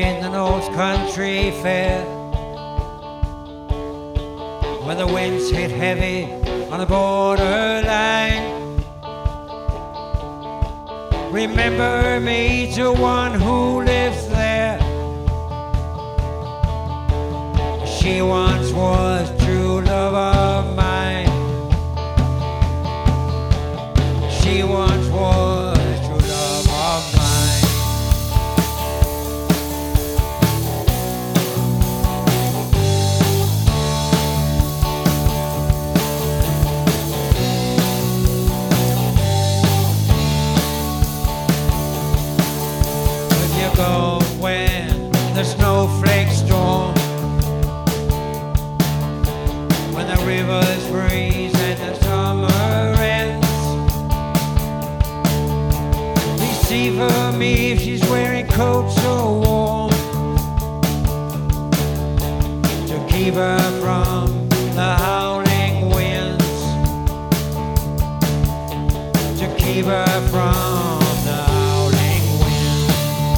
in the North Country Fair, when the winds hit heavy on the borderline. Remember me to one who lives there. She once was true love of mine. She once was true love of mine. If you go when the snowflakes storm, when the rivers freeze and the summer ends, see for me if she's wearing coats so warm, to keep her from the howling winds, to keep her from the howling winds.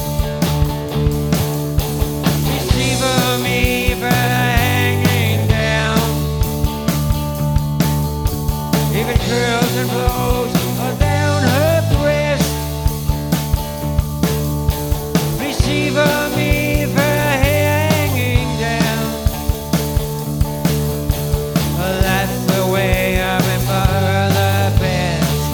See for me if her hanging down, if it curls and blows down her breast. For me for hanging down, that's the way I remember the best.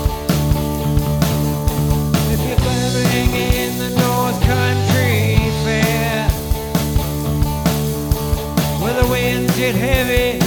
If you're traveling in the North Country Fair, where the winds get heavy